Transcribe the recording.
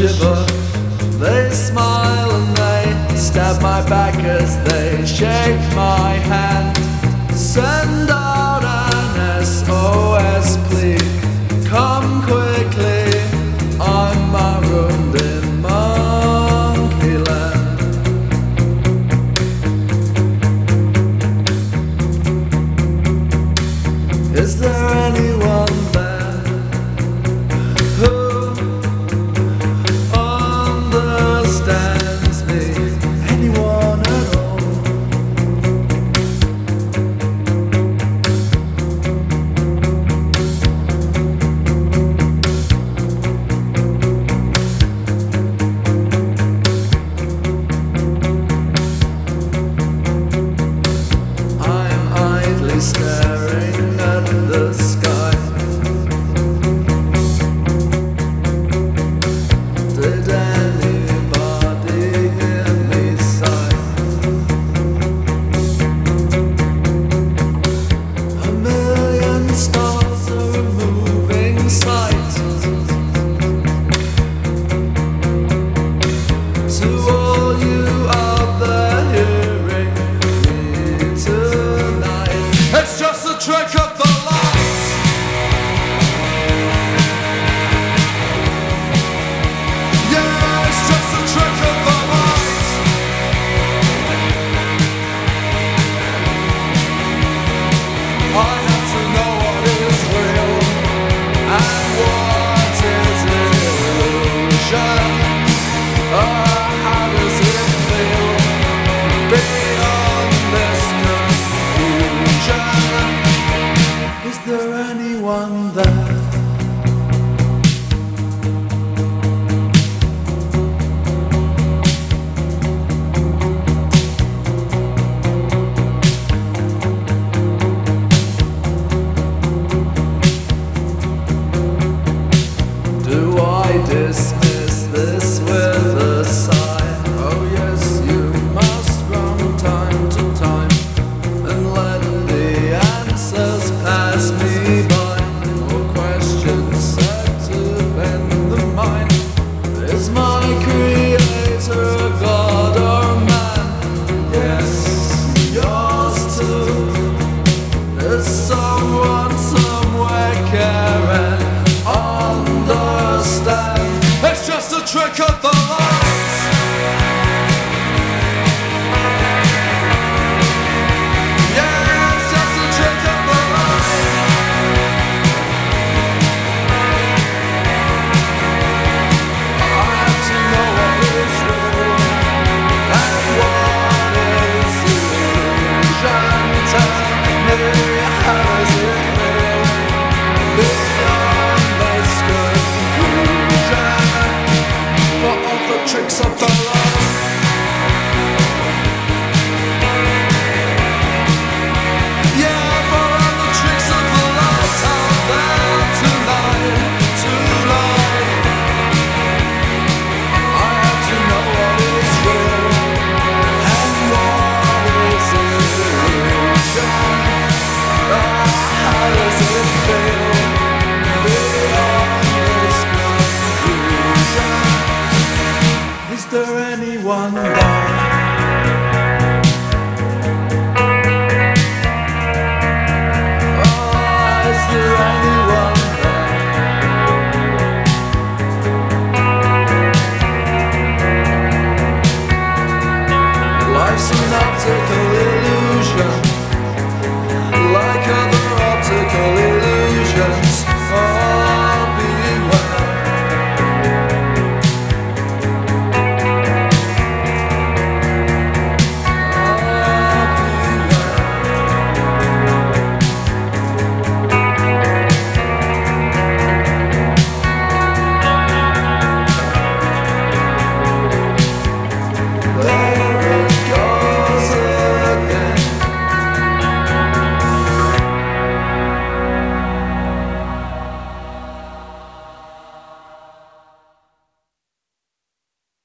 shiver. They smile and they stab my back as they shake my hand. Send out an SOS plea, come quickly, I'm marooned in Monkeyland. Is there anyone there who understands me? Anyone at all? I'm idly staring at the sky. Did anybody hear me sigh? A million stars are a moving sight. To all you out there hearing me tonight, it's just a trick of the light. Yeah, it's just a trick of the light. I have to know what is real and what is illusion. How does it feel beyond this confusion? Is there anyone there? Do I dismiss this with a sigh? Oh yes, you must from time to time and let the answers pass me by. More questions set to bend the mind. Is my creator a god or man? Yes, yours too. Is someone somewhere care and understand? It's just a trick of the light. Yeah, it's just a trick of the light. I have to know what is real and what is illusion. Tell me, how does it feel beyond this conclusion? For all the tricks of the